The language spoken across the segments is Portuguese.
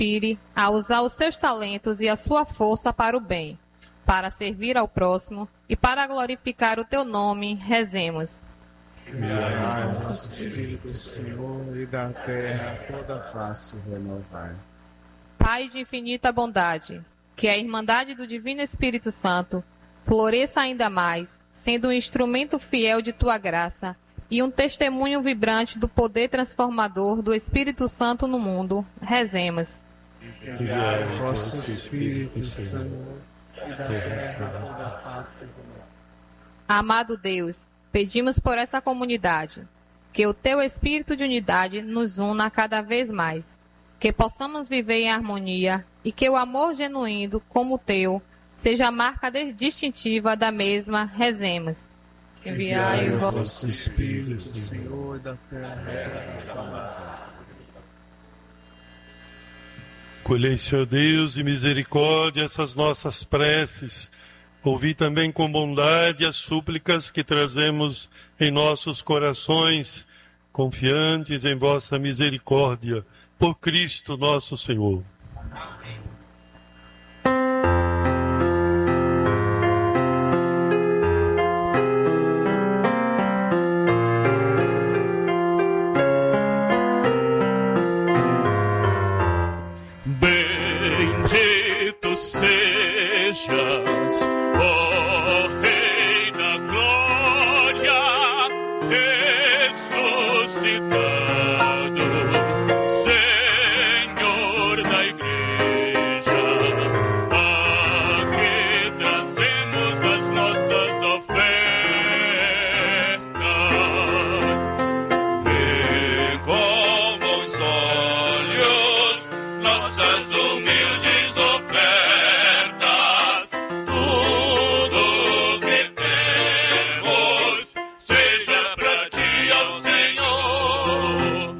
inspire a usar os seus talentos e a sua força para o bem, para servir ao próximo e para glorificar o teu nome. Rezemos. Enviai o vosso Espírito, Senhor, e da terra toda a face renovai. Pai de infinita bondade, que a Irmandade do Divino Espírito Santo floresça ainda mais, sendo um instrumento fiel de tua graça e um testemunho vibrante do poder transformador do Espírito Santo no mundo. Rezemos. Enviai o vosso Espírito, Senhor, e da terra toda a face renovai. Amado Deus, pedimos por essa comunidade, que o teu Espírito de unidade nos una cada vez mais, que possamos viver em harmonia e que o amor genuíno como o teu seja a marca distintiva da mesma. Rezemos. Enviai o vosso Espírito, Senhor, da terra toda a face. Colhei, Senhor Deus, de misericórdia essas nossas preces. Ouvi também com bondade as súplicas que trazemos em nossos corações, confiantes em vossa misericórdia, por Cristo nosso Senhor. Bendito sejas, ó Rei da Glória, ressuscitado, Senhor da Igreja, aqui trazemos as nossas ofertas. Vê com bons olhos nossas humildes ofertas, tudo que temos seja pra ti, ó Senhor.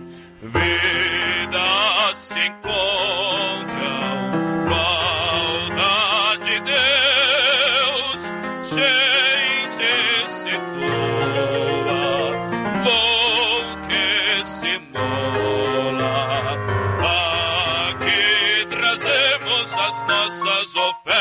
Vida se encontram, maldade de Deus, gente se tua, louque se mola. Aqui trazemos as nossas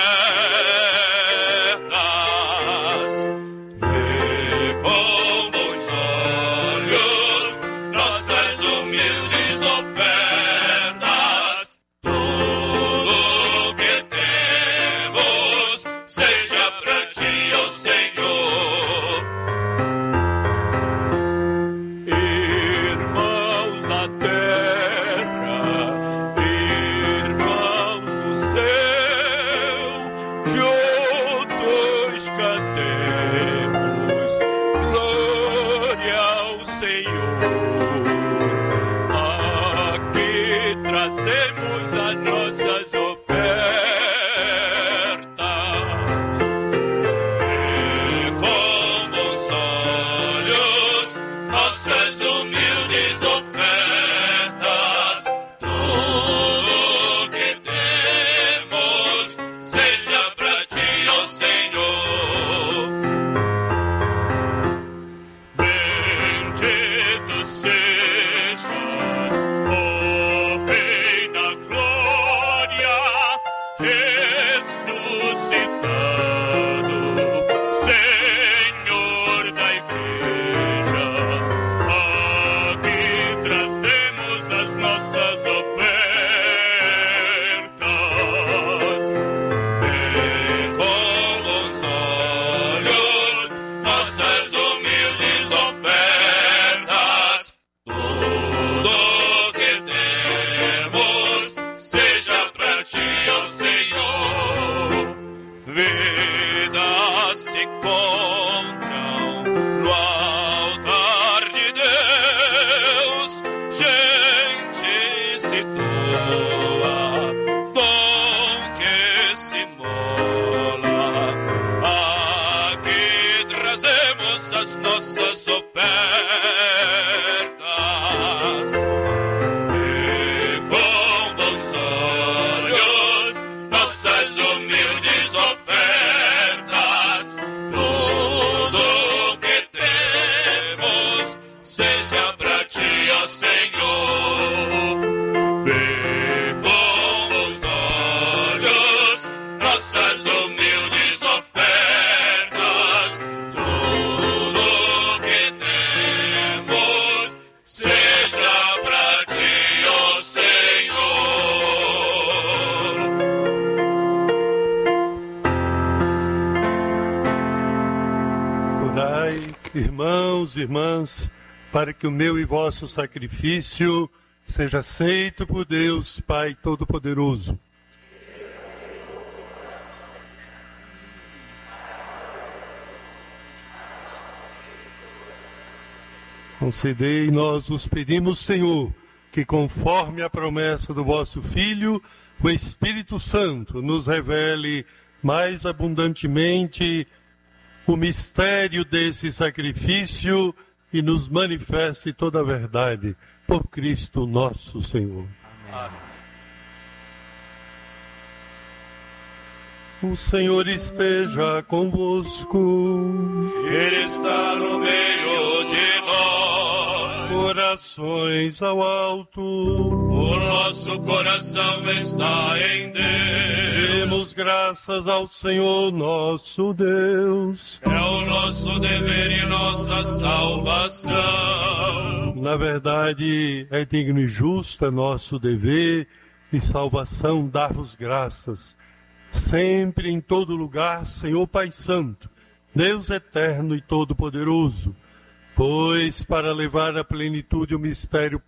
ofertas. Vê com bons olhos nossas humildes ofertas. Tudo que temos seja pra ti, ó Senhor. Irmãos da terra, irmãos do céu, juntos cantemos glória ao Senhor. Aqui trazemos as nossas ofertas. Vê com bons olhos nossas humildes ofertas. Tudo que temos seja pra ti, ó Senhor. Bendito sejas, ó Rei da Glória, Irmãos e irmãs, para que o meu e vosso sacrifício seja aceito por Deus, Pai Todo-Poderoso. Concedei, nós vos pedimos, Senhor, que conforme a promessa do vosso Filho, o Espírito Santo nos revele mais abundantemente o mistério desse sacrifício e nos manifeste toda a verdade, por Cristo nosso Senhor. Amém. O Senhor esteja convosco. Ele está no meio de nós. Orações ao alto. O nosso coração está em Deus. Demos graças ao Senhor nosso Deus. É o nosso dever e nossa salvação. Na verdade, é digno e justo, é nosso dever e salvação dar-vos graças. Sempre, em todo lugar, Senhor Pai Santo, Deus eterno e todo-poderoso, pois para levar à plenitude o mistério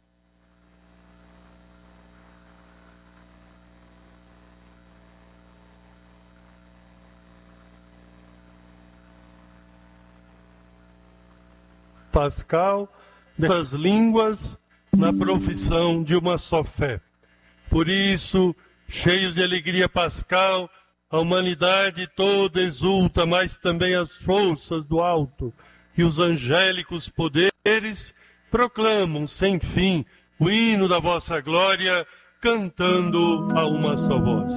pascal das línguas na profissão de uma só fé. Por isso, cheios de alegria pascal, a humanidade toda exulta, mas também as forças do alto e os angélicos poderes proclamam sem fim o hino da vossa glória, cantando a uma só voz.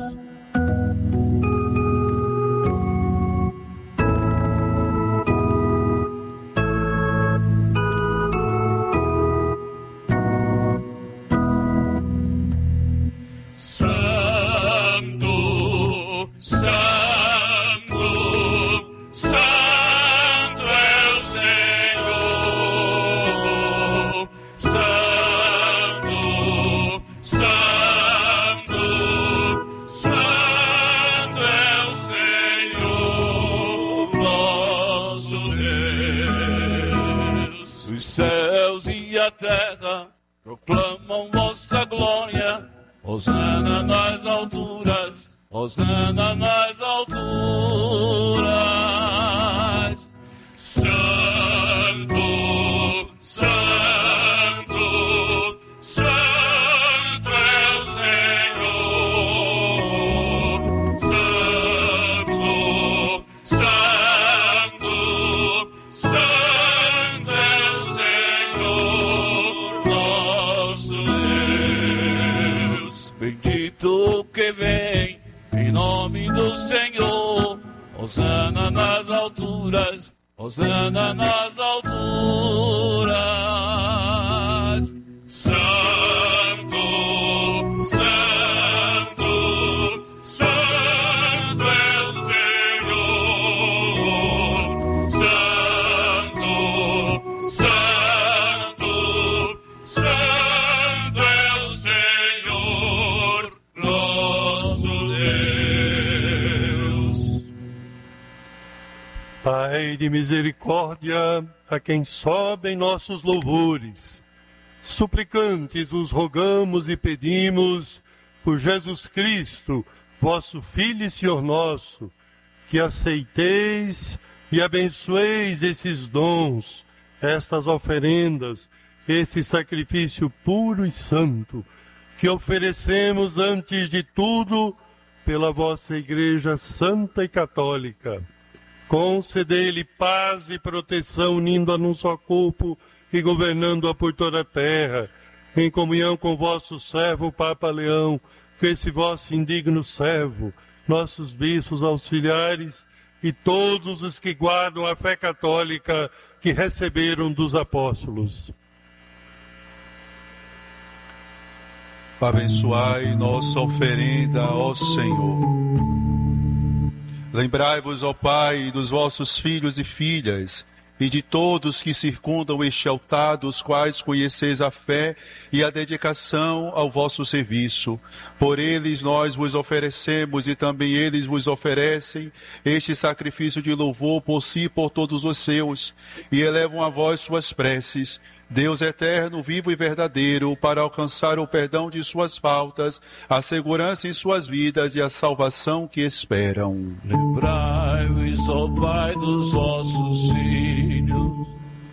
Terra proclamam vossa glória, hosana nas alturas, hosana nas alturas. Santo, Santo, Santo é o Senhor. Santo, Santo, Santo é o Senhor. Bendito que vem em nome do Senhor, hosana nas alturas, hosana nas alturas. Santo, Santo, Santo é o Senhor. Santo, Santo, Santo é o Senhor, nosso Deus. Pai de misericórdia, a quem sobem nossos louvores, suplicantes os rogamos e pedimos por Jesus Cristo, vosso Filho e Senhor nosso, que aceiteis e abençoeis esses dons, estas oferendas, esse sacrifício puro e santo, que oferecemos antes de tudo pela vossa Igreja Santa e Católica. Concedei-lhe paz e proteção, unindo-a num só corpo e governando-a por toda a terra, em comunhão com vosso servo, Papa Leão, com esse vosso indigno servo, nossos bispos auxiliares e todos os que guardam a fé católica que receberam dos apóstolos. Abençoai nossa oferenda, ó Senhor. Lembrai-vos, ó Pai, dos vossos filhos e filhas e de todos que circundam este altar, dos quais conheceis a fé e a dedicação ao vosso serviço. Por eles nós vos oferecemos e também eles vos oferecem este sacrifício de louvor por si e por todos os seus, e elevam a vós suas preces, Deus eterno, vivo e verdadeiro, para alcançar o perdão de suas faltas, a segurança em suas vidas e a salvação que esperam. Lembrai-vos, ó Pai, dos vossos filhos.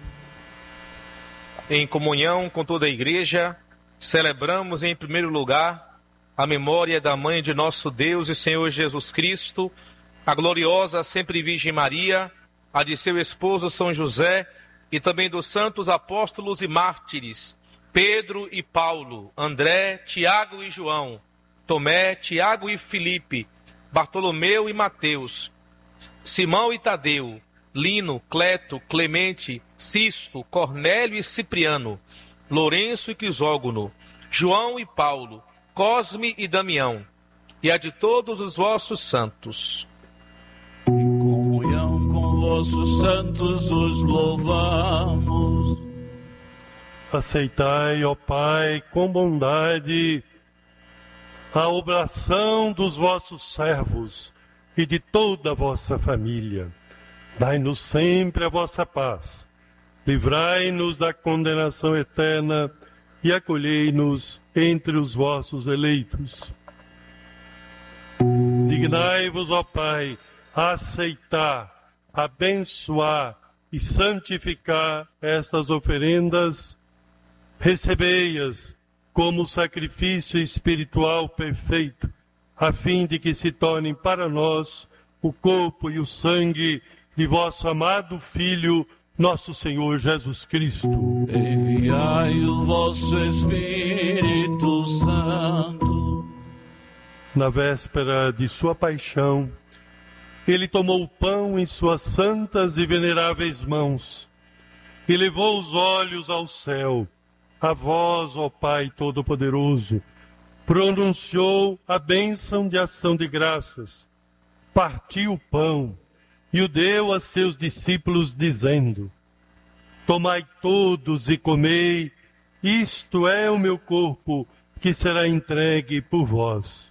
Em comunhão com toda a Igreja, celebramos em primeiro lugar a memória da Mãe de nosso Deus e Senhor Jesus Cristo, a gloriosa sempre Virgem Maria, a de seu esposo São José, e também dos santos apóstolos e mártires, Pedro e Paulo, André, Tiago e João, Tomé, Tiago e Filipe, Bartolomeu e Mateus, Simão e Tadeu, Lino, Cleto, Clemente, Sisto, Cornélio e Cipriano, Lourenço e Crisógono, João e Paulo, Cosme e Damião, e a de todos os vossos santos. Em comunhão com vossos santos os louvamos. Aceitai, ó Pai, com bondade, a oblação dos vossos servos e de toda a vossa família. Dai-nos sempre a vossa paz. Livrai-nos da condenação eterna e acolhei-nos entre os vossos eleitos. Dignai-vos, ó Pai, a aceitar, abençoar e santificar estas oferendas. Recebei-as como sacrifício espiritual perfeito, a fim de que se tornem para nós o corpo e o sangue de vosso amado Filho, nosso Senhor Jesus Cristo. Enviai o vosso Espírito Santo. Na véspera de sua paixão, ele tomou o pão em suas santas e veneráveis mãos e levou os olhos ao céu. A vós, ó Pai Todo-Poderoso, pronunciou a bênção de ação de graças, partiu o pão e o deu a seus discípulos, dizendo: tomai todos e comei, isto é o meu corpo, que será entregue por vós.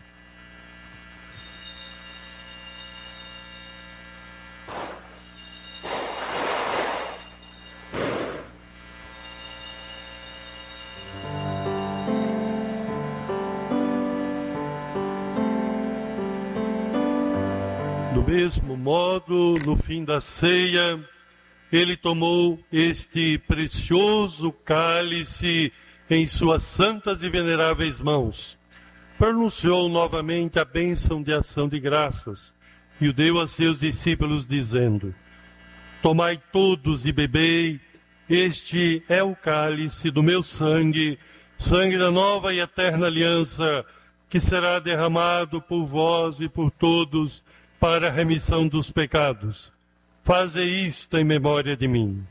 Do mesmo modo, no fim da ceia, ele tomou este precioso cálice em suas santas e veneráveis mãos, pronunciou novamente a bênção de ação de graças e o deu a seus discípulos, dizendo: tomai todos e bebei, este é o cálice do meu sangue, sangue da nova e eterna aliança, que será derramado por vós e por todos para a remissão dos pecados. Fazei isto em memória de mim.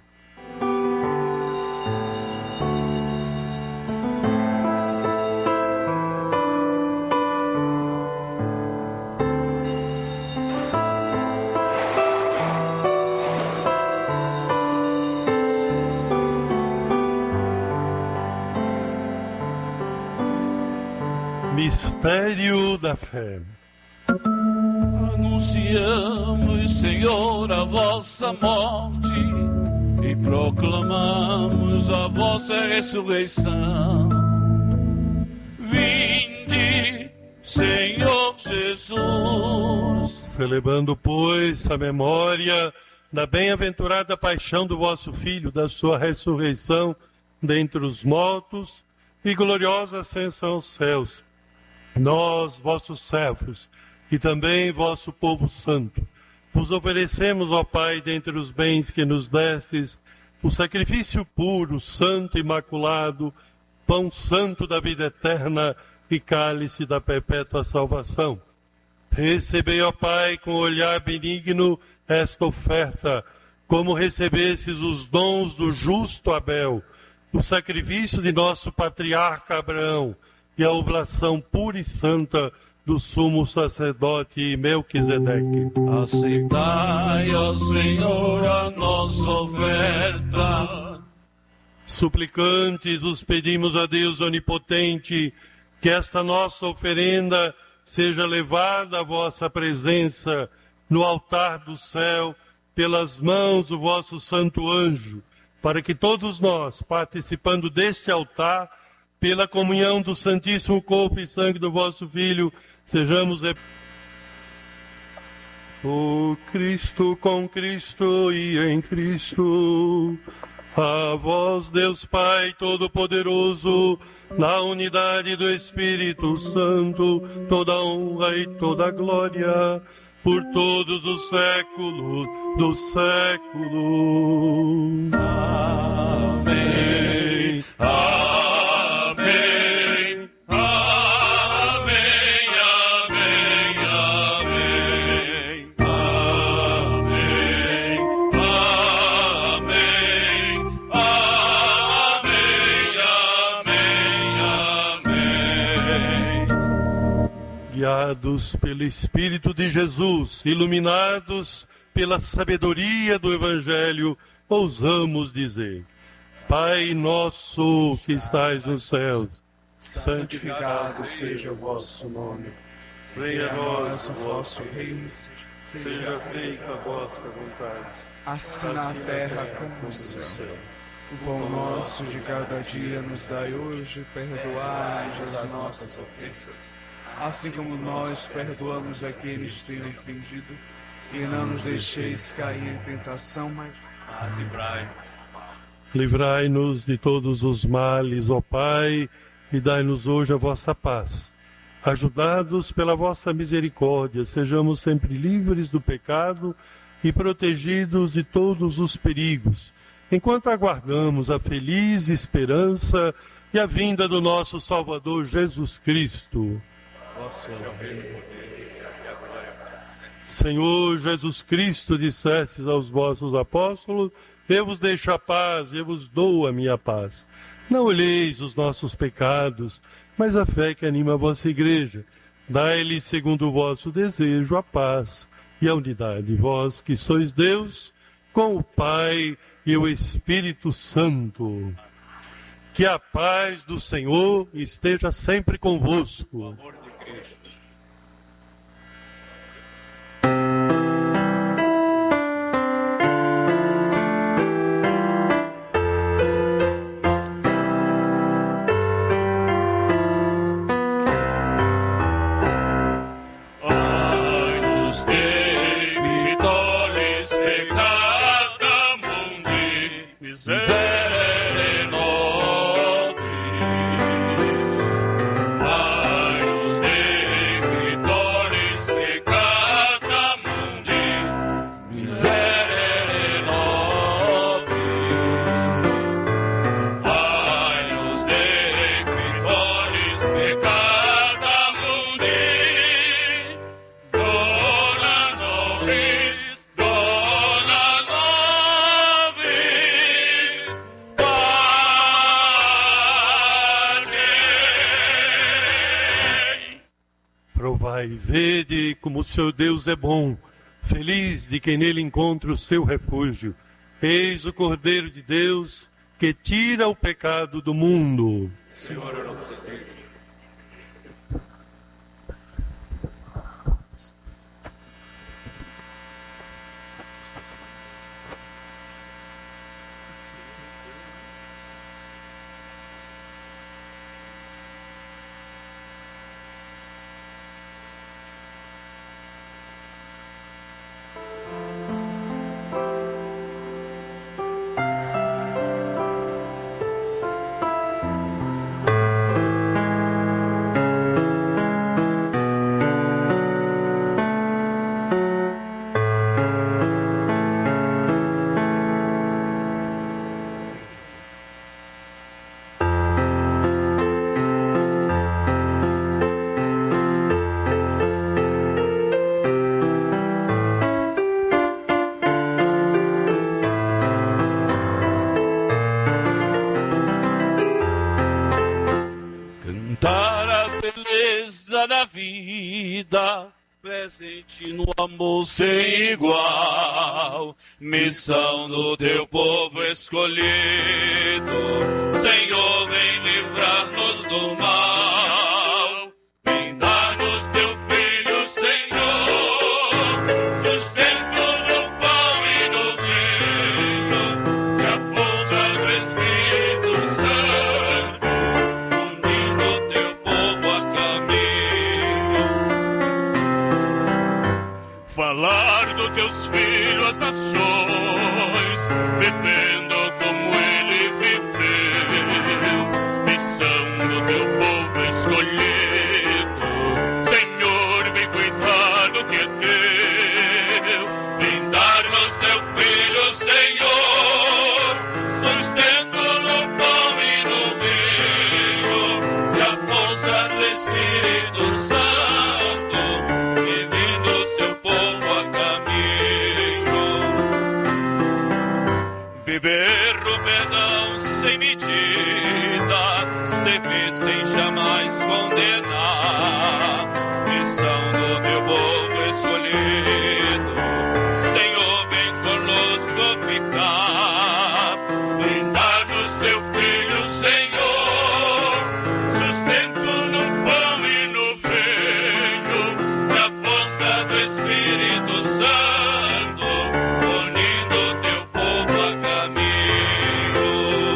Mistério da fé. Anunciamos, Senhor, a vossa morte e proclamamos a vossa ressurreição. Vinde, Senhor Jesus. Celebrando, pois, a memória da bem-aventurada paixão do vosso Filho, da sua ressurreição dentre os mortos e gloriosa ascensão aos céus, nós, vossos servos, e também vosso povo santo, vos oferecemos, ó Pai, dentre os bens que nos destes, o sacrifício puro, santo, imaculado, pão santo da vida eterna e cálice da perpétua salvação. Recebei, ó Pai, com olhar benigno esta oferta, como recebesses os dons do justo Abel, o sacrifício de nosso patriarca Abraão e a oblação pura e santa do sumo sacerdote Melquisedeque. Aceitai, ó Senhor, a nossa oferta. Suplicantes, os pedimos a Deus onipotente, que esta nossa oferenda seja levada à vossa presença no altar do céu, pelas mãos do vosso santo anjo, para que todos nós, participando deste altar, pela comunhão do Santíssimo Corpo e Sangue do vosso Filho, sejamos... O Cristo, com Cristo e em Cristo, a vós, Deus Pai Todo-Poderoso, na unidade do Espírito Santo, toda honra e toda glória, por todos os séculos dos séculos. Amém. Amém. Amém. Amém. Amém. Amém. Amém. Amém. Guiados pelo Espírito de Jesus, iluminados pela sabedoria do Evangelho, ousamos dizer: Pai nosso que estais nos céus, santificado seja o vosso nome. Venha a nós o vosso reino, seja feita a vossa vontade, assim na terra como no céu. O pão nosso de cada dia nos dai hoje, perdoai-nos as nossas ofensas, assim como nós perdoamos aqueles que têm ofendido, e não nos deixeis cair em tentação, mas livrai-nos. Livrai-nos de todos os males, ó Pai, e dai-nos hoje a vossa paz. Ajudados pela vossa misericórdia, sejamos sempre livres do pecado e protegidos de todos os perigos, enquanto aguardamos a feliz esperança e a vinda do nosso Salvador Jesus Cristo. Senhor Jesus Cristo, dissestes aos vossos apóstolos: eu vos deixo a paz, eu vos dou a minha paz. Não olheis os nossos pecados, mas a fé que anima a vossa igreja. Dai-lhe, segundo o vosso desejo, a paz e a unidade. Vós que sois Deus, com o Pai e o Espírito Santo. Que a paz do Senhor esteja sempre convosco. Provai e vede como o seu Deus é bom, feliz de quem nele encontra o seu refúgio. Eis o Cordeiro de Deus que tira o pecado do mundo. Senhor, eu não sei. vida, presente no amor sem igual, missão do teu povo escolhido. Senhor, vem livrar-nos do mal, vem dar-nos teu Filho, Senhor, sustento no pão e no vinho, e a força do Espírito Santo, unindo teu povo a caminho. Falar dos teus filhos às nações, vivendo como ele viveu, missão do teu povo escolhido. Senhor, vem cuidar do que é teu, vem dar-nos teu Filho, Senhor, sustento no pão e no vinho, e a força do Espírito Santo, unindo seu povo a caminho. Viver o perdão sem medida, servir sem jamais condenar, missão do teu povo escolhido. Senhor, vem conosco ficar, vem dar-nos teu Filho, Senhor, sustento no pão e no vinho, na força do Espírito Santo, unindo teu povo a caminho.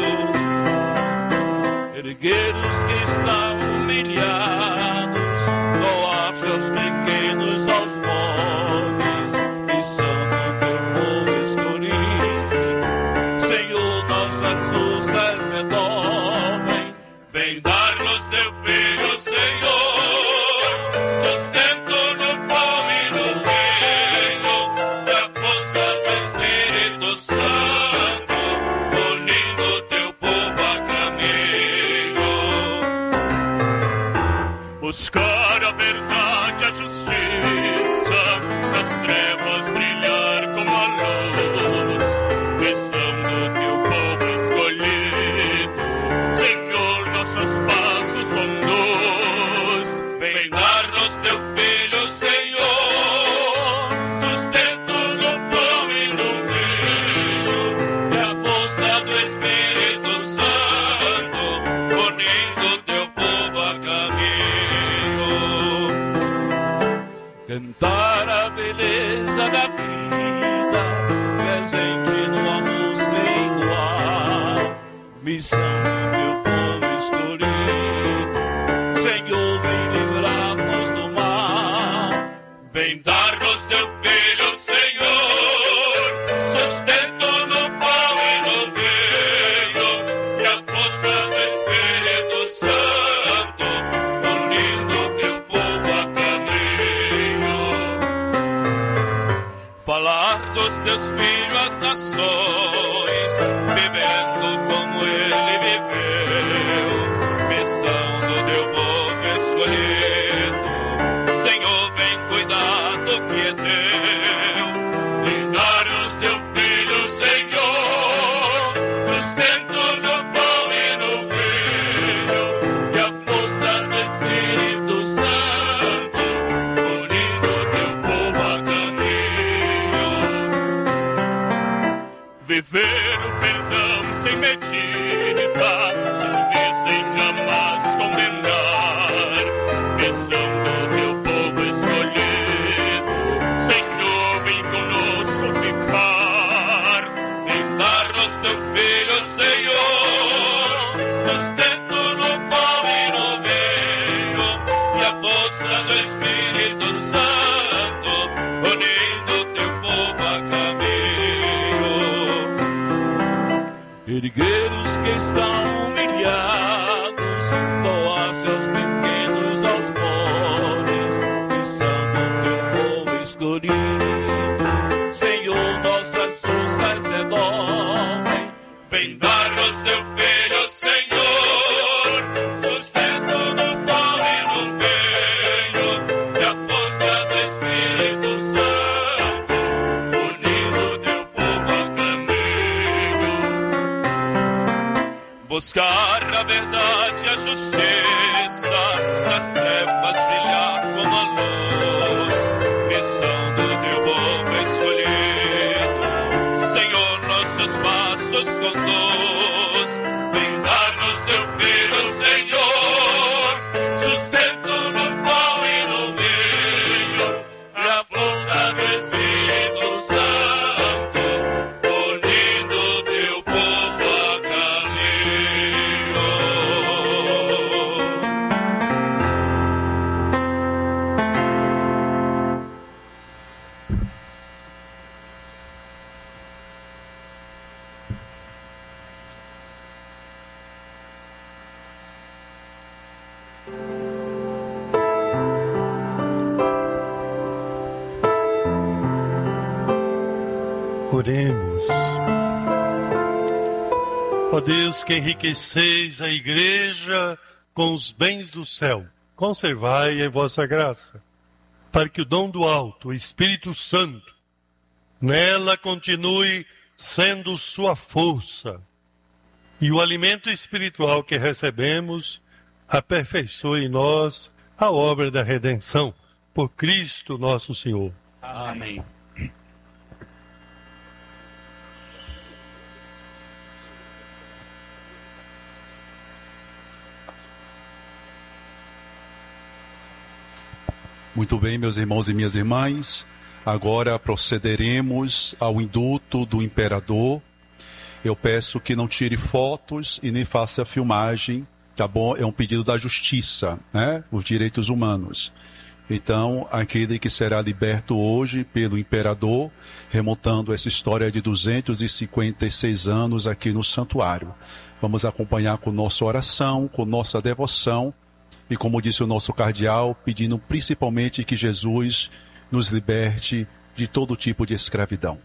Erguer os que estão humilhados, doar seus pequenos aos pobres, missão do teu povo escolhido. Senhor, nossas luzes renovem, vem dar-nos teu Filho, Senhor, sustento no pão e no vinho, da força do Espírito Santo, unindo teu povo a caminho. Buscar a verdade, a justiça, nas trevas brilhar como a luz, missão do teu povo escolhido. Senhor, nossos passos conduz, vem dar-nos teu Filho, Senhor, sustento no pão e no vinho, e a força do Espírito Santo, unindo teu povo a caminho. Cantar a beleza da vida, presente no amor sem igual, missão do teu povo escolhido. Senhor, vem livrar-nos do mal, vem dar-nos teu Filho, Senhor, sustento no pão e no vinho, e a força do Espírito Santo, unindo teu povo a caminho. Falar dos teus filhos às nações, vivendo como ele viveu, missão do teu povo escolhido. Senhor, vem cuidar do que é teu, vem dar-nos teu Filho, Senhor, sustento no pão e no vinho, e a força do Espírito Santo, unindo teu povo a caminho. Viver o perdão sem medida, servir sem jamais condenar, missão do teu povo escolhido. Senhor, vem conosco ficar, vem dar-nos teu Filho, Senhor, sustento no pão e no vinho, e a força do Espírito Santo, unindo teu povo a caminho. Erguer os que estão humilhados, doar seus pequenos aos pobres, missão do teu povo escolhido. Senhor, nossas forças renovem, vem dar-nos teu Filho, Senhor, sustento no pão e no vinho, e a força do Espírito Santo, unindo teu povo a caminho. Buscar a verdade e a justiça, nas trevas brilhar como a luz. Oremos. Ó Deus, que enriqueceis a Igreja com os bens do céu, conservai em vossa graça, para que o dom do alto, o Espírito Santo, nela continue sendo sua força, e o alimento espiritual que recebemos aperfeiçoe em nós a obra da redenção, por Cristo nosso Senhor. Amém. Muito bem, meus irmãos e minhas irmãs, agora procederemos ao indulto do imperador. Eu peço que não tire fotos e nem faça filmagem, tá bom? É um pedido da justiça, né? Os direitos humanos. Então, aquele que será liberto hoje pelo imperador, remontando essa história de 256 anos aqui no santuário. Vamos acompanhar com nossa oração, com nossa devoção, e como disse o nosso cardeal, pedindo principalmente que Jesus nos liberte de todo tipo de escravidão.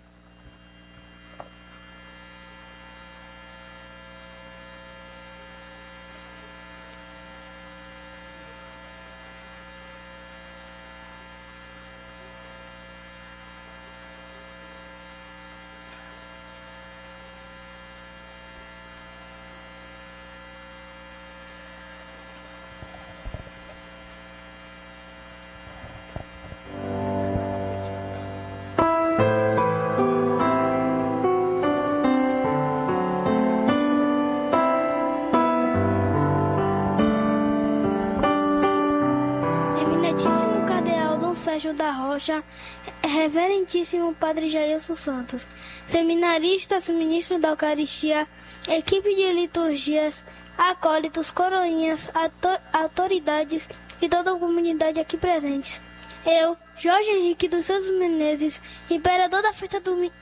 Da Rocha, Reverentíssimo Padre Jailson Santos, seminaristas, ministro da Eucaristia, equipe de liturgias, acólitos, coroinhas, autoridades e toda a comunidade aqui presentes. Eu, Jorge Henrique dos Santos Menezes, imperador da festa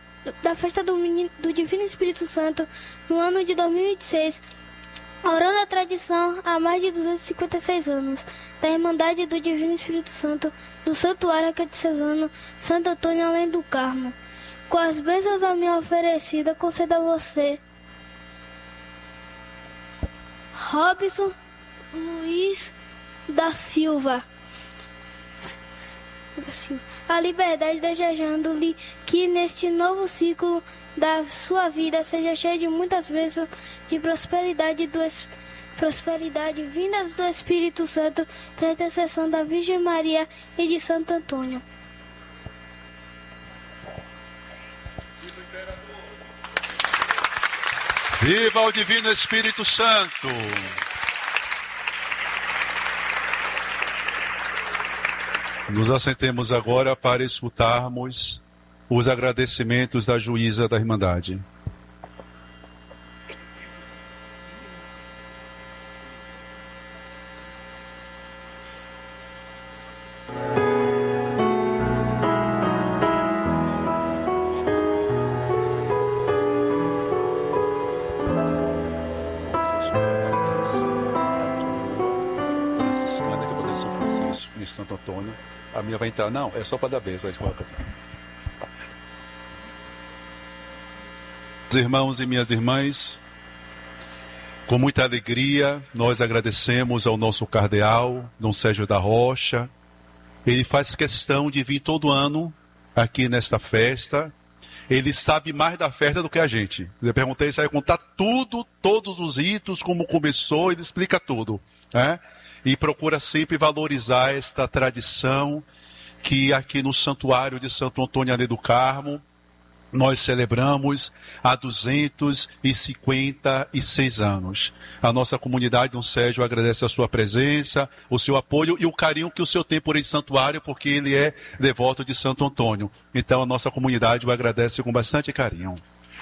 do Divino Espírito Santo, no ano de 2026, orando a tradição há mais de 256 anos, da Irmandade do Divino Espírito Santo, do Santuário Arquidiocesano Santo Antônio Além do Carmo. Com as bênçãos a mim oferecida, conceda a você, Robson Luiz da Silva, a liberdade, desejando-lhe que neste novo ciclo da sua vida seja cheio de muitas bênçãos de prosperidade vindas do Espírito Santo, pela intercessão da Virgem Maria e de Santo Antônio. Viva o Divino Espírito Santo! Nos assentemos agora para escutarmos os agradecimentos da juíza da Irmandade. Franciscana, que eu vou ter São Francisco, em Santo Antônio. A minha vai entrar, não, é só para dar bênção. Irmãos e minhas irmãs, com muita alegria, nós agradecemos ao nosso cardeal, Dom Sérgio da Rocha. Ele faz questão de vir todo ano aqui nesta festa. Ele sabe mais da festa do que a gente. Eu perguntei se ele vai contar tudo, todos os ritos, como começou, ele explica tudo, né? E procura sempre valorizar esta tradição que aqui no Santuário de Santo Antônio Além do Carmo nós celebramos há 256 anos. A nossa comunidade, Dom Sérgio, agradece a sua presença, o seu apoio e o carinho que o senhor tem por esse santuário, porque ele é devoto de Santo Antônio. Então a nossa comunidade o agradece com bastante carinho.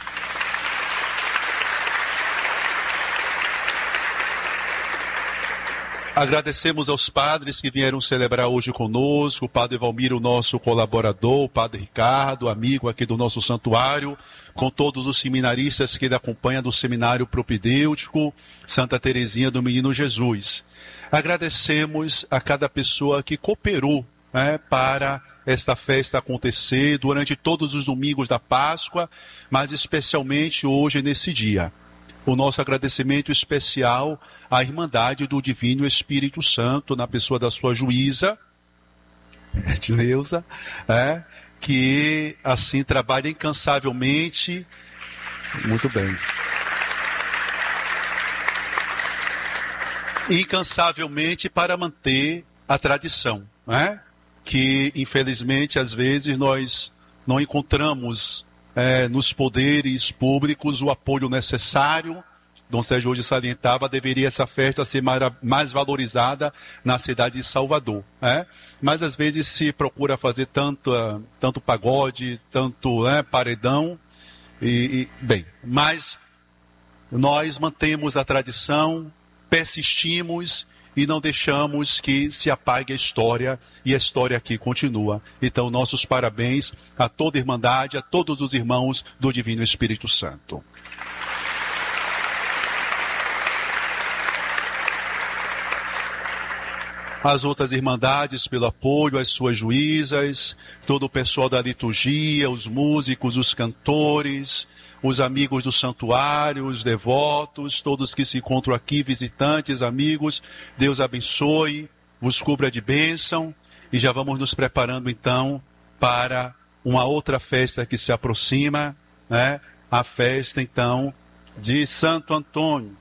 Agradecemos aos padres que vieram celebrar hoje conosco, o Padre Valmiro, nosso colaborador, o Padre Ricardo, amigo aqui do nosso santuário, com todos os seminaristas que ele acompanha do Seminário Propedêutico, Santa Teresinha do Menino Jesus. Agradecemos a cada pessoa que cooperou para esta festa acontecer durante todos os domingos da Páscoa, mas especialmente hoje, nesse dia. O nosso agradecimento especial à Irmandade do Divino Espírito Santo, na pessoa da sua juíza, Edneuza, que assim trabalha incansavelmente. Muito bem. Incansavelmente para manter a tradição, que infelizmente às vezes nós não encontramos nos poderes públicos o apoio necessário. Dom Sérgio hoje salientava, deveria essa festa ser mais valorizada na cidade de Salvador. Mas às vezes se procura fazer tanto pagode, tanto paredão, bem, mas nós mantemos a tradição, persistimos e não deixamos que se apague a história, e a história aqui continua. Então, nossos parabéns a toda a Irmandade, a todos os irmãos do Divino Espírito Santo. As outras irmandades pelo apoio, as suas juízas, todo o pessoal da liturgia, os músicos, os cantores, os amigos do santuário, os devotos, todos que se encontram aqui, visitantes, amigos, Deus abençoe, vos cubra de bênção, e já vamos nos preparando então para uma outra festa que se aproxima, a festa então de Santo Antônio.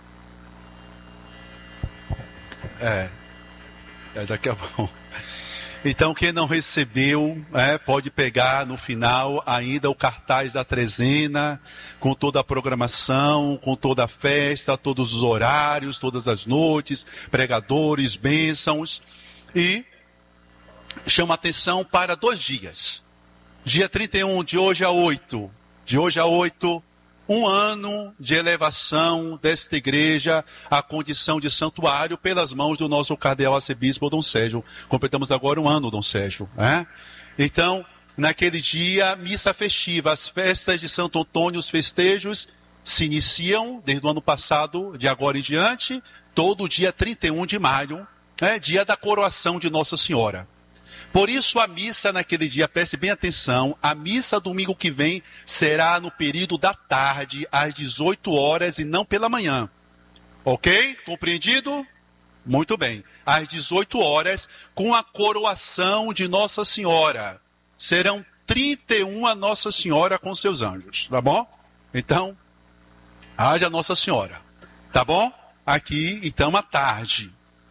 Daqui a pouco. Então, quem não recebeu, pode pegar no final ainda o cartaz da trezena, com toda a programação, com toda a festa, todos os horários, todas as noites, pregadores, bênçãos. E chama atenção para 2 dias. Dia 31, de hoje a 8. De hoje a 8, 1 ano de elevação desta igreja à condição de santuário pelas mãos do nosso cardeal arcebispo Dom Sérgio. Completamos agora 1 ano, Dom Sérgio. Então, naquele dia, missa festiva, as festas de Santo Antônio, os festejos se iniciam desde o ano passado, de agora em diante, todo dia 31 de maio, dia da coroação de Nossa Senhora. Por isso a missa naquele dia, preste bem atenção, a missa domingo que vem será no período da tarde, às 18 horas e não pela manhã. Ok? Compreendido? Muito bem. Às 18 horas, com a coroação de Nossa Senhora. Serão 31 a Nossa Senhora com seus anjos, tá bom? Então, haja Nossa Senhora, tá bom? Aqui, então, à tarde.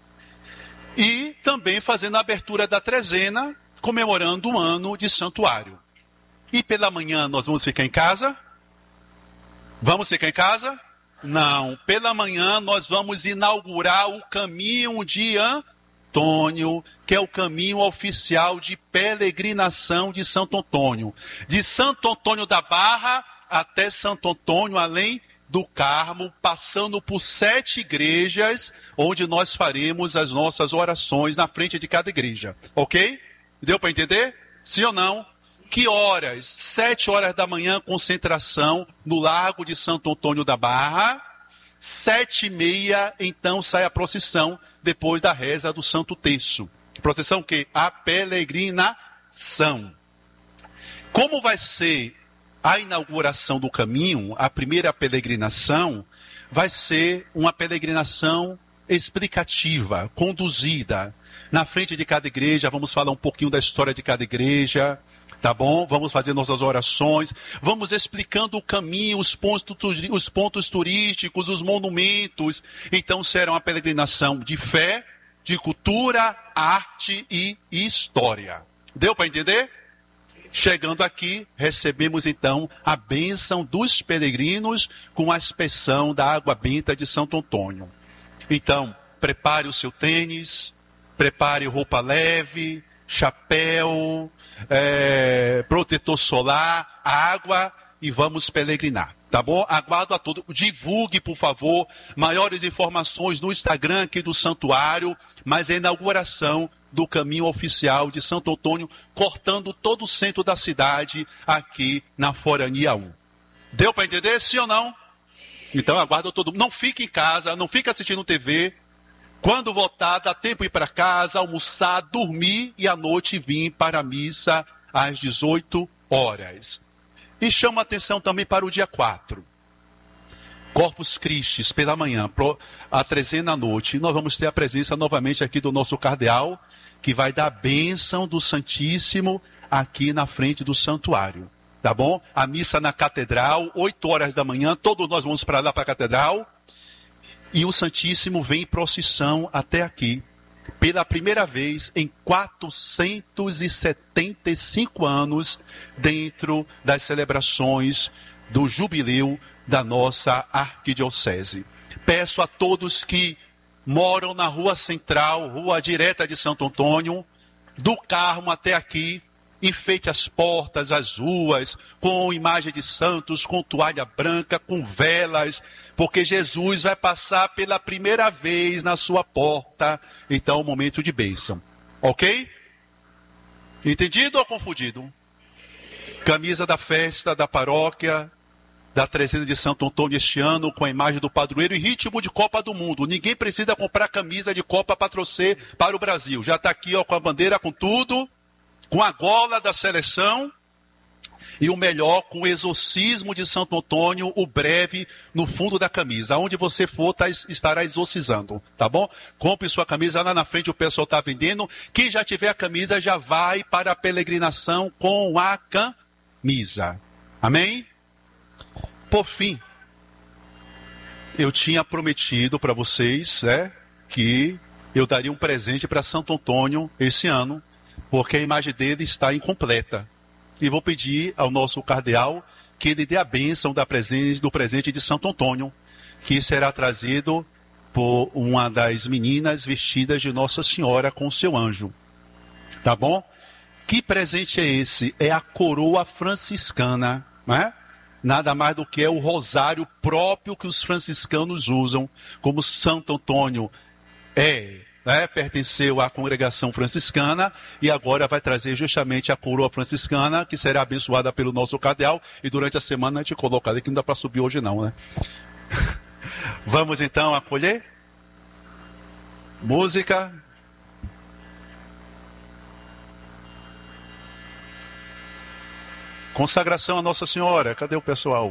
E também fazendo a abertura da trezena, comemorando 1 ano de santuário. E pela manhã nós vamos ficar em casa? Vamos ficar em casa? Não. Pela manhã nós vamos inaugurar o caminho de Antônio, que é o caminho oficial de peregrinação de Santo Antônio. De Santo Antônio da Barra até Santo Antônio, além do Carmo, passando por 7 igrejas, onde nós faremos as nossas orações na frente de cada igreja. Ok? Deu para entender? Sim ou não? Que horas? 7 horas da manhã, concentração no Largo de Santo Antônio da Barra. 7h30, então, sai a procissão, depois da reza do Santo Terço. Procissão que? A peregrinação. Como vai ser a inauguração do caminho, a primeira peregrinação, vai ser uma peregrinação explicativa, conduzida. Na frente de cada igreja, vamos falar um pouquinho da história de cada igreja, tá bom? Vamos fazer nossas orações, vamos explicando o caminho, os pontos turísticos, os monumentos. Então será uma peregrinação de fé, de cultura, arte e história. Deu para entender? Chegando aqui, recebemos então a bênção dos peregrinos com a aspersão da água benta de Santo Antônio. Então, prepare o seu tênis, prepare roupa leve, chapéu, protetor solar, água e vamos peregrinar. Tá bom? Aguardo a todos. Divulgue, por favor, maiores informações no Instagram aqui do santuário, mas a inauguração do caminho oficial de Santo Antônio, cortando todo o centro da cidade, aqui na Forania 1. Deu para entender? Sim ou não? Então aguardo todo mundo. Não fique em casa, não fique assistindo TV. Quando voltar, dá tempo de ir para casa, almoçar, dormir e à noite vir para a missa às 18 horas. E chama a atenção também para o dia 4. Corpus Christi, pela manhã, a trezena à noite. Nós vamos ter a presença novamente aqui do nosso cardeal, que vai dar a bênção do Santíssimo aqui na frente do santuário. Tá bom? A missa na catedral, 8 horas da manhã, todos nós vamos para lá para a catedral. E o Santíssimo vem em procissão até aqui, pela primeira vez em 475 anos, dentro das celebrações do jubileu da nossa arquidiocese. Peço a todos que moram na rua central, rua direta de Santo Antônio, do Carmo até aqui, enfeite as portas, as ruas, com imagem de santos, com toalha branca, com velas, porque Jesus vai passar pela primeira vez na sua porta. Então, momento de bênção. Ok? Entendido ou confundido? Camisa da festa da paróquia da trezena de Santo Antônio este ano, com a imagem do padroeiro e ritmo de Copa do Mundo. Ninguém precisa comprar camisa de Copa para trouxer para o Brasil. Já está aqui, ó, com a bandeira, com tudo, com a gola da seleção e o melhor, com o exorcismo de Santo Antônio, o breve, no fundo da camisa. Aonde você for, estará exorcizando, tá bom? Compre sua camisa, lá na frente o pessoal está vendendo. Quem já tiver a camisa já vai para a peregrinação com a camisa. Amém? Por fim, eu tinha prometido para vocês, né, que eu daria um presente para Santo Antônio esse ano, porque a imagem dele está incompleta. E vou pedir ao nosso cardeal que ele dê a bênção do presente de Santo Antônio, que será trazido por uma das meninas vestidas de Nossa Senhora com o seu anjo. Tá bom? Que presente é esse? É a coroa franciscana, né? Nada mais do que é o rosário próprio que os franciscanos usam, como Santo Antônio pertenceu à congregação franciscana e agora vai trazer justamente a coroa franciscana, que será abençoada pelo nosso cardeal, e durante a semana a gente coloca ali, que não dá para subir hoje não, né? Vamos então acolher? Música. Consagração a Nossa Senhora. Cadê o pessoal?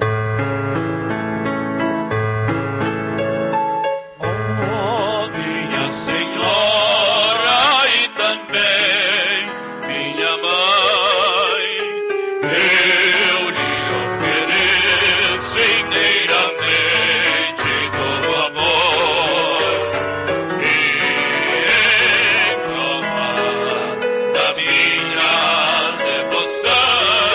Oh, minha Senhora e também minha mãe, eu lhe ofereço inteiramente todo a vós e em prova da minha devoção.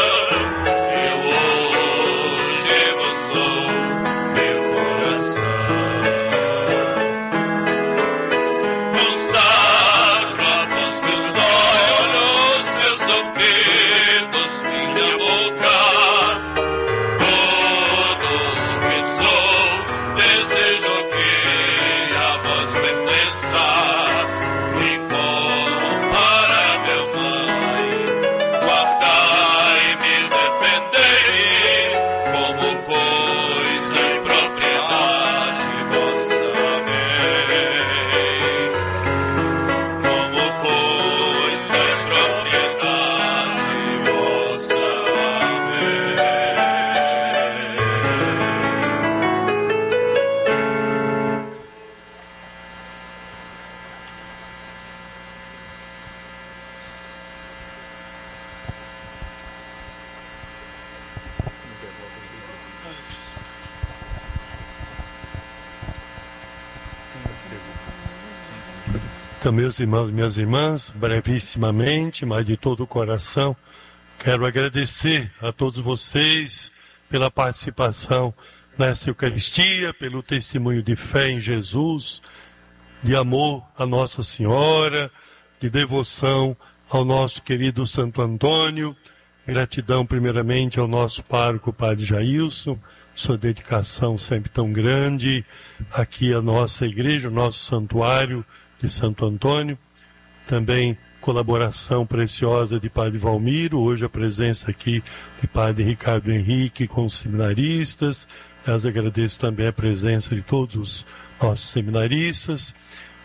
Então, meus irmãos e minhas irmãs, brevissimamente, mas de todo o coração, quero agradecer a todos vocês pela participação nessa Eucaristia, pelo testemunho de fé em Jesus, de amor à Nossa Senhora, de devoção ao nosso querido Santo Antônio. Gratidão primeiramente ao nosso pároco, Padre Jailson, sua dedicação sempre tão grande aqui à nossa igreja, ao nosso santuário de Santo Antônio. Também colaboração preciosa de Padre Valmiro, hoje a presença aqui de Padre Ricardo Henrique com os seminaristas. Eu agradeço também a presença de todos os nossos seminaristas.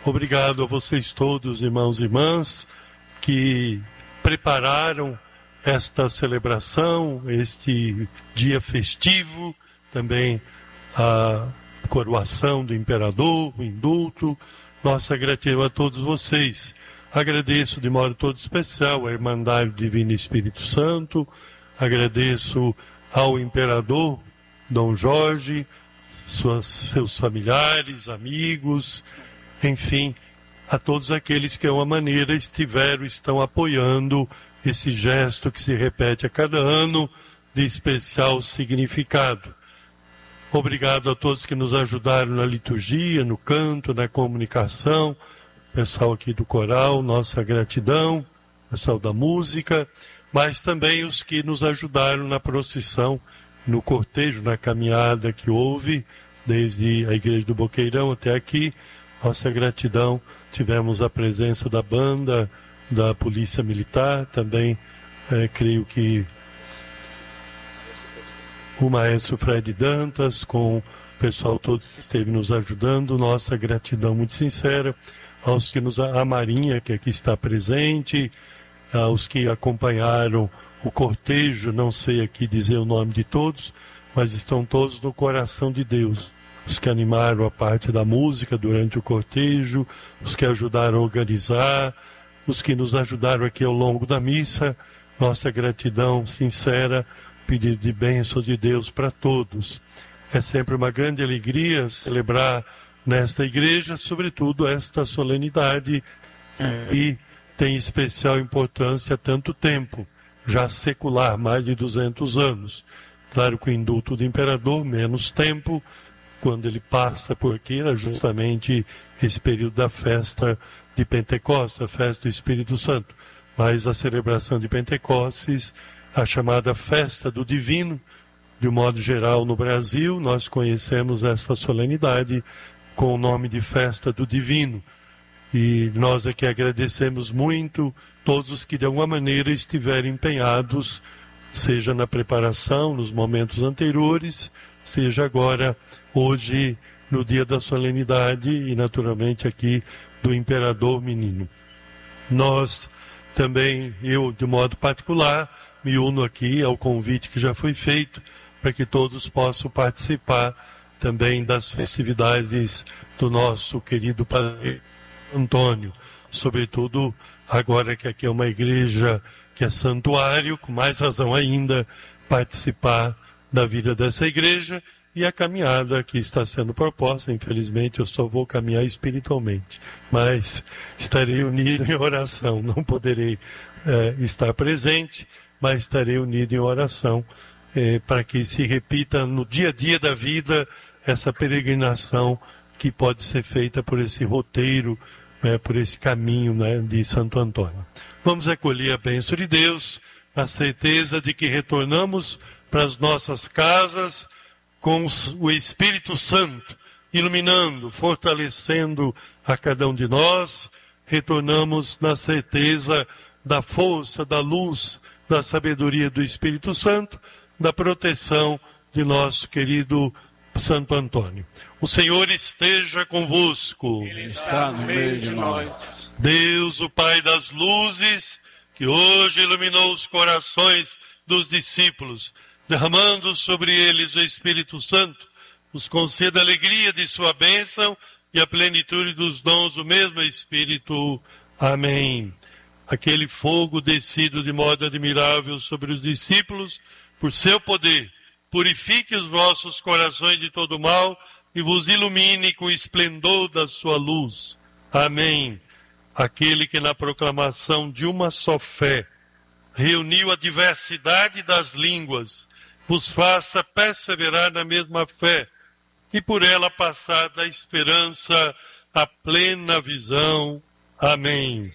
Obrigado a vocês todos, irmãos e irmãs, que prepararam esta celebração, este dia festivo, também a coroação do imperador, o indulto. Nossa gratidão a todos vocês. Agradeço de modo todo especial a Irmandade Divino Espírito Santo, agradeço ao imperador Dom Jorge, seus familiares, amigos, enfim, a todos aqueles que de uma maneira estão apoiando esse gesto que se repete a cada ano de especial significado. Obrigado a todos que nos ajudaram na liturgia, no canto, na comunicação, pessoal aqui do coral, nossa gratidão, pessoal da música, mas também os que nos ajudaram na procissão, no cortejo, na caminhada que houve, desde a Igreja do Boqueirão até aqui. Nossa gratidão. Tivemos a presença da banda, da Polícia Militar, também creio que o maestro Fred Dantas, com o pessoal todo que esteve nos ajudando. Nossa gratidão muito sincera aos que a Marinha, que aqui está presente, aos que acompanharam o cortejo, não sei aqui dizer o nome de todos, mas estão todos no coração de Deus. Os que animaram a parte da música durante o cortejo, os que ajudaram a organizar, os que nos ajudaram aqui ao longo da missa. Nossa gratidão sincera, pedido de bênçãos de Deus para todos. É sempre uma grande alegria celebrar nesta igreja, sobretudo esta solenidade, que tem especial importância há tanto tempo, já secular, mais de 200 anos. Claro que o indulto do imperador, menos tempo, quando ele passa por aqui, era justamente esse período da festa de Pentecostes, a festa do Espírito Santo. Mas a celebração de Pentecostes, a chamada festa do Divino, de um modo geral no Brasil, nós conhecemos essa solenidade com o nome de Festa do Divino. E nós aqui agradecemos muito todos os que de alguma maneira estiverem empenhados, seja na preparação, nos momentos anteriores, seja agora, hoje, no dia da solenidade e naturalmente aqui do Imperador Menino. Nós também, eu de modo particular, me uno aqui ao convite que já foi feito para que todos possam participar também das festividades do nosso querido Padre Antônio, sobretudo agora que aqui é uma igreja que é santuário, com mais razão ainda, participar da vida dessa igreja e a caminhada que está sendo proposta. Infelizmente eu só vou caminhar espiritualmente, mas estarei unido em oração, não poderei estar presente, mas estarei unido em oração para que se repita no dia a dia da vida essa peregrinação que pode ser feita por esse roteiro, por esse caminho de Santo Antônio. Vamos acolher a bênção de Deus, a certeza de que retornamos para as nossas casas com o Espírito Santo, iluminando, fortalecendo a cada um de nós. Retornamos na certeza da força, da luz, da sabedoria do Espírito Santo, da proteção de nosso querido Santo Antônio. O Senhor esteja convosco. Ele está no meio de nós. Deus, o Pai das luzes, que hoje iluminou os corações dos discípulos, derramando sobre eles o Espírito Santo, nos conceda a alegria de sua bênção e a plenitude dos dons do mesmo Espírito. Amém. Aquele fogo descido de modo admirável sobre os discípulos, por seu poder, purifique os vossos corações de todo mal e vos ilumine com o esplendor da sua luz. Amém. Aquele que na proclamação de uma só fé reuniu a diversidade das línguas, vos faça perseverar na mesma fé e por ela passar da esperança à plena visão. Amém.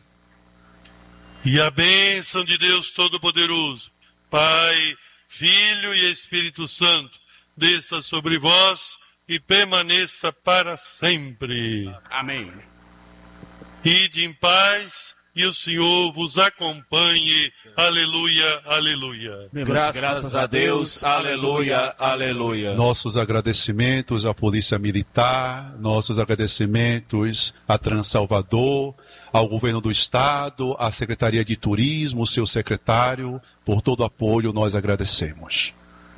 E a bênção de Deus Todo-Poderoso, Pai, Filho e Espírito Santo, desça sobre vós e permaneça para sempre. Amém. Ide em paz, e o Senhor vos acompanhe. Aleluia, aleluia. Graças a Deus, aleluia, aleluia. Nossos agradecimentos à Polícia Militar, nossos agradecimentos à Transalvador, ao Governo do Estado, à Secretaria de Turismo, seu secretário, por todo o apoio nós agradecemos.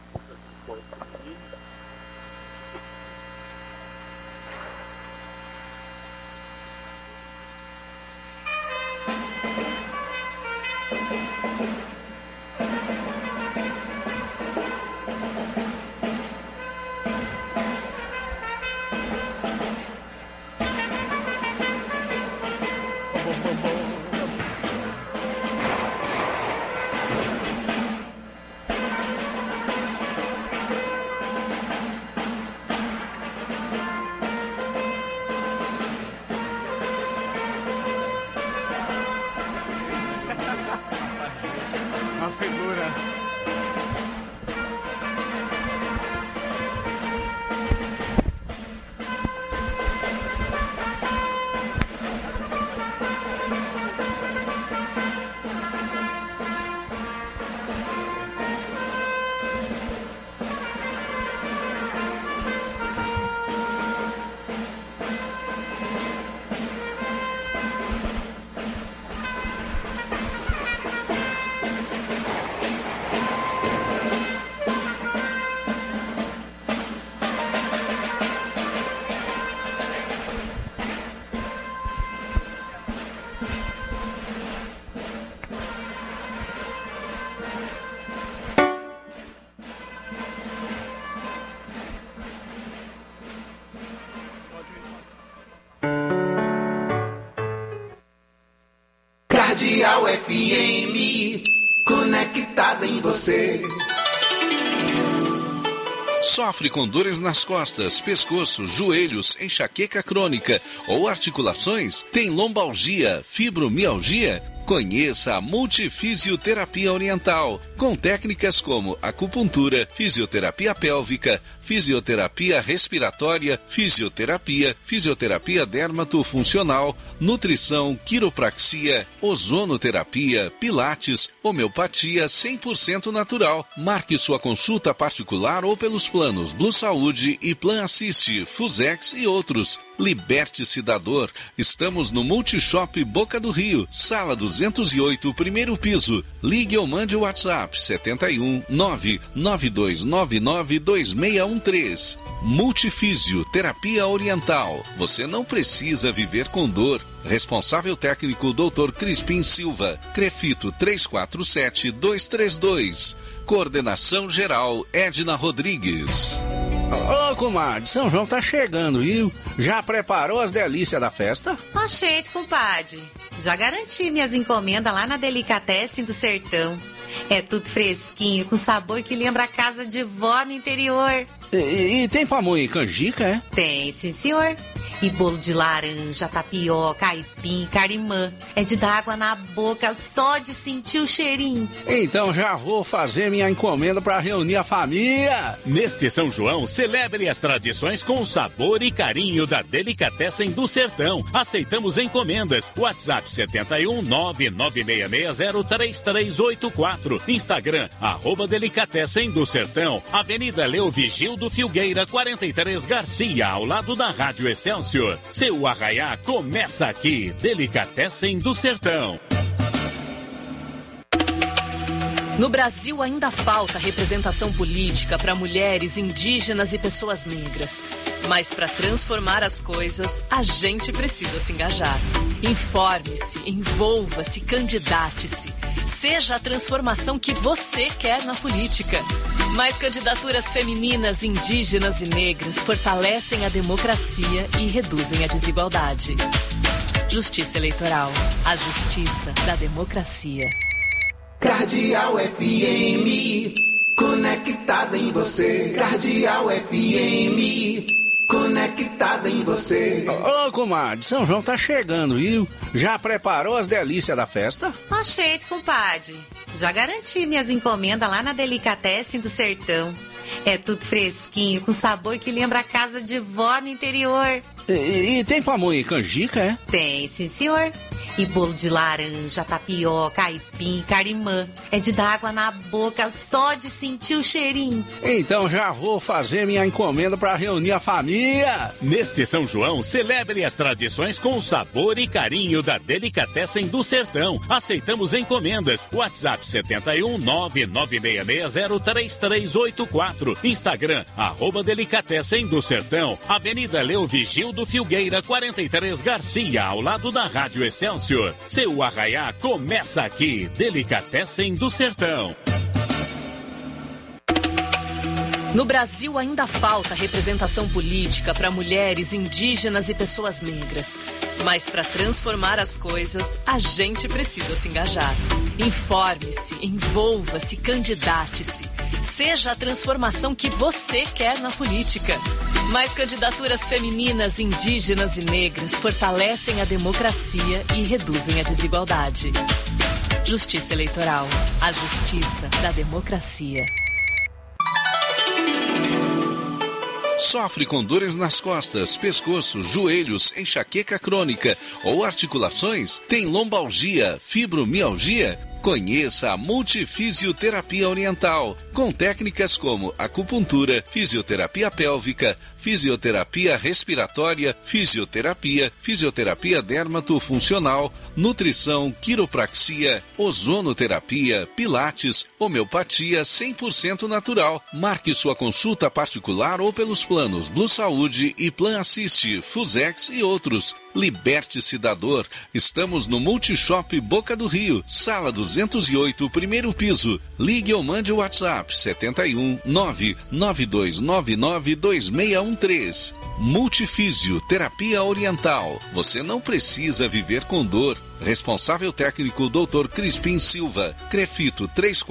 Uma figura. Cardeal FM, conectada em você. Sofre com dores nas costas, pescoço, joelhos, enxaqueca crônica ou articulações? Tem lombalgia, fibromialgia? Conheça a Multifisioterapia Oriental, com técnicas como acupuntura, fisioterapia pélvica, fisioterapia respiratória, fisioterapia dermatofuncional, nutrição, quiropraxia, ozonoterapia, pilates, homeopatia 100% natural. Marque sua consulta particular ou pelos planos Blue Saúde e Plan Assist, Fusex e outros. Liberte-se da dor. Estamos no Multishop Boca do Rio, sala 208, primeiro piso. Ligue ou mande o WhatsApp 71 99299 2613. Multifísio Terapia Oriental. Você não precisa viver com dor. Responsável técnico Dr. Crispim Silva. Crefito 347232. Coordenação geral Edna Rodrigues. Ô, comadre, São João tá chegando, viu? Já preparou as delícias da festa? Achei, compadre. Já garanti minhas encomendas lá na Delicatessen do Sertão. É tudo fresquinho, com sabor que lembra a casa de vó no interior. E tem pamonha e canjica, é? Tem, sim, senhor. E bolo de laranja, tapioca, aipim, carimã. É de dar água na boca só de sentir o cheirinho. Então já vou fazer minha encomenda para reunir a família. Neste São João, celebre as tradições com o sabor e carinho da Delicatessen do Sertão. Aceitamos encomendas. WhatsApp 71 996603384. Instagram, @Delicatessen do Sertão. Avenida Leovigildo Filgueira, 43 Garcia, ao lado da Rádio Excelsior. Seu arraiá começa aqui. Delicatessen do Sertão. No Brasil ainda falta representação política para mulheres, indígenas e pessoas negras. Mas para transformar as coisas, a gente precisa se engajar. Informe-se, envolva-se, candidate-se. Seja a transformação que você quer na política. Mais candidaturas femininas, indígenas e negras fortalecem a democracia e reduzem a desigualdade. Justiça Eleitoral. A justiça da democracia. Cardeal FM, conectada em você. Cardeal FM, conectada em você. Ô, comadre, São João tá chegando, viu? Já preparou as delícias da festa? Achei, compadre. Já garanti minhas encomendas lá na Delicatessen do Sertão. É tudo fresquinho, com sabor que lembra a casa de vó no interior. E tem pamonha e canjica, é? Tem, sim, senhor. E bolo de laranja, tapioca, aipim, carimã. É de dar água na boca só de sentir o cheirinho. Então já vou fazer minha encomenda para reunir a família. Neste São João, celebre as tradições com o sabor e carinho da Delicatessen do Sertão. Aceitamos encomendas. WhatsApp 71 996603384. Instagram, @Delicatessen do Sertão. Avenida Leovigildo Filgueira, 43 Garcia, ao lado da Rádio Excelsior. Seu arraiá começa aqui. Delicatessen do Sertão. No Brasil ainda falta representação política para mulheres, indígenas e pessoas negras. Mas para transformar as coisas, a gente precisa se engajar. Informe-se, envolva-se, candidate-se. Seja a transformação que você quer na política. Mais candidaturas femininas, indígenas e negras fortalecem a democracia e reduzem a desigualdade. Justiça Eleitoral. A justiça da democracia. Sofre com dores nas costas, pescoço, joelhos, enxaqueca crônica ou articulações? Tem lombalgia, fibromialgia? Conheça a Multifisioterapia Oriental, com técnicas como acupuntura, fisioterapia pélvica, fisioterapia respiratória, fisioterapia dermatofuncional, nutrição, quiropraxia, ozonoterapia, pilates, homeopatia 100% natural. Marque sua consulta particular ou pelos planos Blue Saúde e Plan Assist, Fusex e outros. Liberte-se da dor. Estamos no Multishop Boca do Rio, sala 208, primeiro piso. Ligue ou mande o WhatsApp 71 992992613. Multifísio Terapia Oriental. Você não precisa viver com dor. Responsável técnico Dr. Crispim Silva. Crefito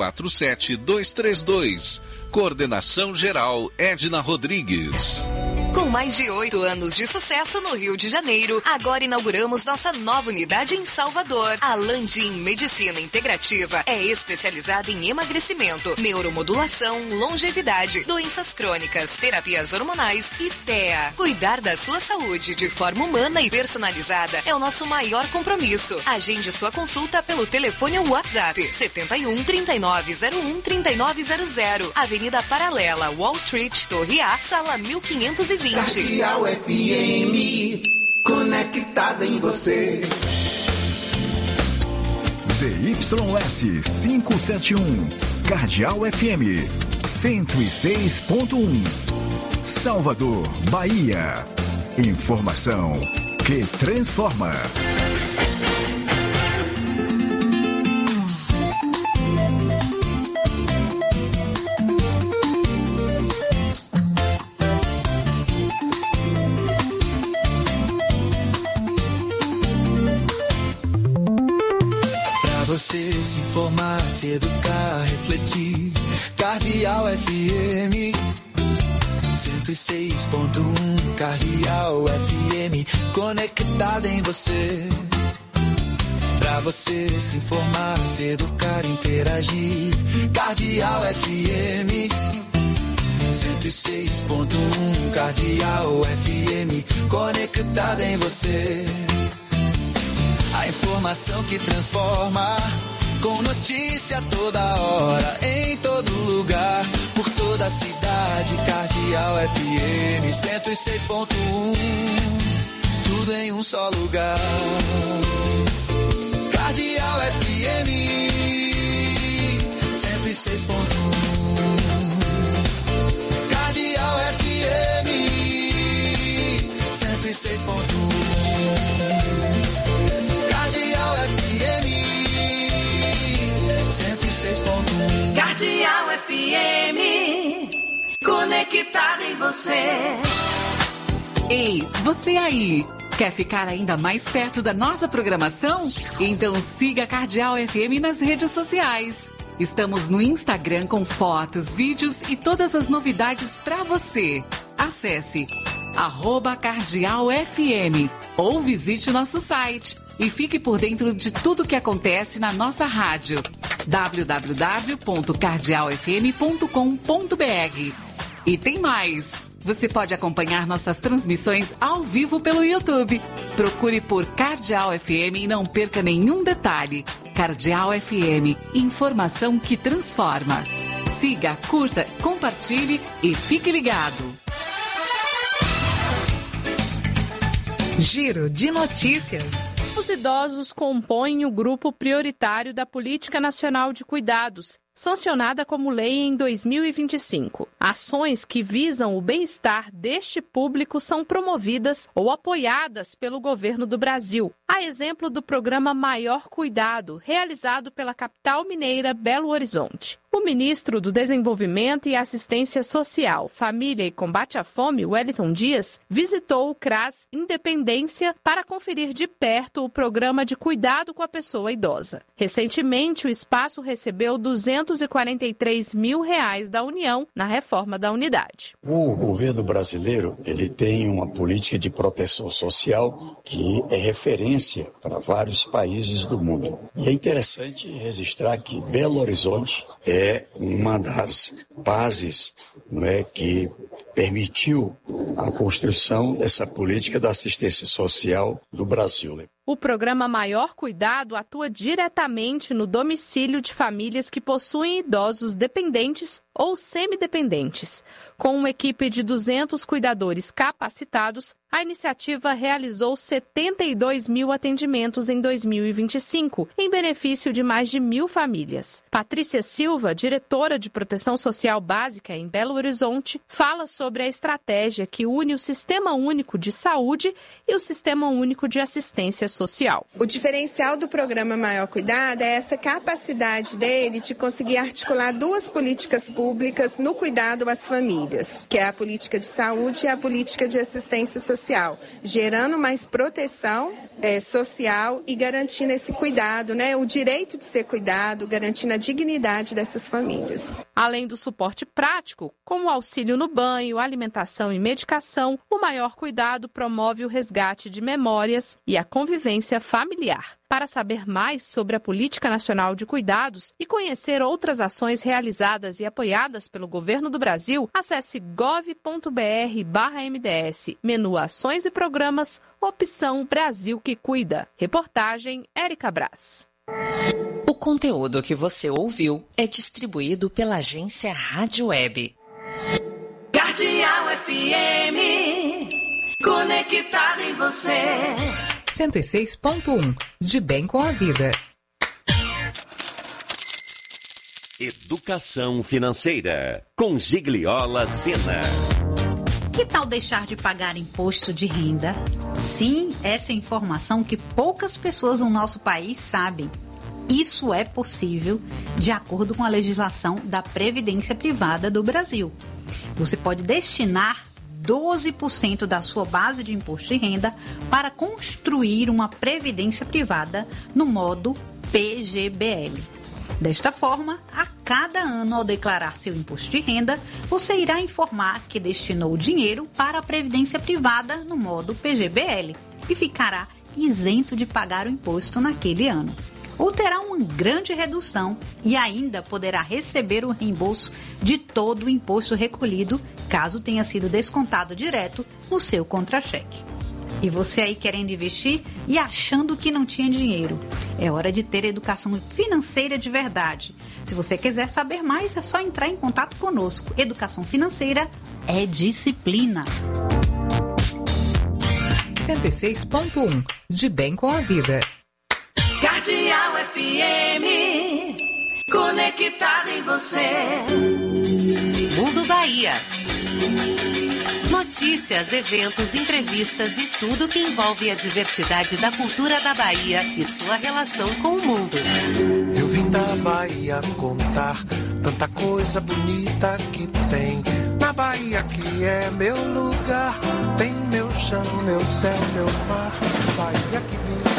347232. Coordenação geral Edna Rodrigues. Com mais de 8 anos de sucesso no Rio de Janeiro, agora inauguramos nossa nova unidade em Salvador. A Landim Medicina Integrativa é especializada em emagrecimento, neuromodulação, longevidade, doenças crônicas, terapias hormonais e TEA. Cuidar da sua saúde de forma humana e personalizada é o nosso maior compromisso. Agende sua consulta pelo telefone ou WhatsApp 71 3901 3900. Avenida Paralela, Wall Street, Torre A, sala 1520. Cardeal FM, conectada em você. ZYS 571, Cardeal FM 106.1, Salvador, Bahia. Informação que transforma. Você se informar, se educar, refletir. Cardeal FM 106.1. Cardeal FM, conectada em você. Pra você se informar, se educar, interagir. Cardeal FM 106.1. Cardeal FM, conectada em você. A informação que transforma, com notícia toda hora, em todo lugar, por toda a cidade. Cardeal FM 106.1, tudo em um só lugar. Cardeal FM 106.1, Cardeal FM 106.1. Cardeal FM 106.1. Cardeal FM, conectada em você. Ei, você aí, quer ficar ainda mais perto da nossa programação? Então siga a Cardeal FM nas redes sociais. Estamos no Instagram com fotos, vídeos e todas as novidades para você. Acesse @CardealFM ou visite nosso site e fique por dentro de tudo que acontece na nossa rádio www.cardealfm.com.br. E tem mais! Você pode acompanhar nossas transmissões ao vivo pelo YouTube. Procure por Cardeal FM e não perca nenhum detalhe. Cardeal FM, informação que transforma. Siga, curta, compartilhe e fique ligado. Giro de notícias. Os idosos compõem o grupo prioritário da Política Nacional de Cuidados, sancionada como lei em 2025. Ações que visam o bem-estar deste público são promovidas ou apoiadas pelo governo do Brasil. A exemplo do programa Maior Cuidado, realizado pela capital mineira Belo Horizonte. O ministro do Desenvolvimento e Assistência Social, Família e Combate à Fome, Wellington Dias, visitou o CRAS Independência para conferir de perto o programa de cuidado com a pessoa idosa. Recentemente, o espaço recebeu R$243 mil da União na reforma da unidade. O governo brasileiro ele tem uma política de proteção social que é referência para vários países do mundo. E é interessante registrar que Belo Horizonte é uma das bases, não é, que permitiu a construção dessa política da assistência social do Brasil. O programa Maior Cuidado atua diretamente no domicílio de famílias que possuem idosos dependentes ou semidependentes. Com uma equipe de 200 cuidadores capacitados, a iniciativa realizou 72 mil atendimentos em 2025, em benefício de mais de 1.000 famílias. Patrícia Silva, diretora de Proteção Social Básica em Belo Horizonte, fala sobre a estratégia que une o Sistema Único de Saúde e o Sistema Único de Assistência Social. O diferencial do programa Maior Cuidado é essa capacidade dele de conseguir articular duas políticas públicas no cuidado às famílias, que é a política de saúde e a política de assistência social, gerando mais proteção social e garantindo esse cuidado, né, o direito de ser cuidado, garantindo a dignidade dessas famílias. Além do suporte prático, como auxílio no banho, alimentação e medicação, o Maior Cuidado promove o resgate de memórias e a convivência familiar. Para saber mais sobre a Política Nacional de Cuidados e conhecer outras ações realizadas e apoiadas pelo Governo do Brasil, acesse gov.br/MDS, menu Ações e Programas, opção Brasil que Cuida. Reportagem Érica Brás. O conteúdo que você ouviu é distribuído pela agência Rádio Web. Cardeal FM, conectado em você. 106.1, de bem com a vida. Educação financeira, com Gigliola Sena. Que tal deixar de pagar imposto de renda? Sim, essa é informação que poucas pessoas no nosso país sabem. Isso é possível de acordo com a legislação da Previdência Privada do Brasil. Você pode destinar 12% da sua base de imposto de renda para construir uma previdência privada no modo PGBL. Desta forma, a cada ano, ao declarar seu imposto de renda, você irá informar que destinou o dinheiro para a previdência privada no modo PGBL e ficará isento de pagar o imposto naquele ano. Ou terá uma grande redução e ainda poderá receber o reembolso de todo o imposto recolhido, caso tenha sido descontado direto no seu contra-cheque. E você aí querendo investir e achando que não tinha dinheiro? É hora de ter educação financeira de verdade. Se você quiser saber mais, é só entrar em contato conosco. Educação financeira é disciplina. 106.1, de bem com a vida. Cardeal FM, conectado em você. Mundo Bahia. Notícias, eventos, entrevistas e tudo que envolve a diversidade da cultura da Bahia e sua relação com o mundo. Eu vim da Bahia contar tanta coisa bonita que tem. Na Bahia que é meu lugar, tem meu chão, meu céu, meu mar. Bahia que vim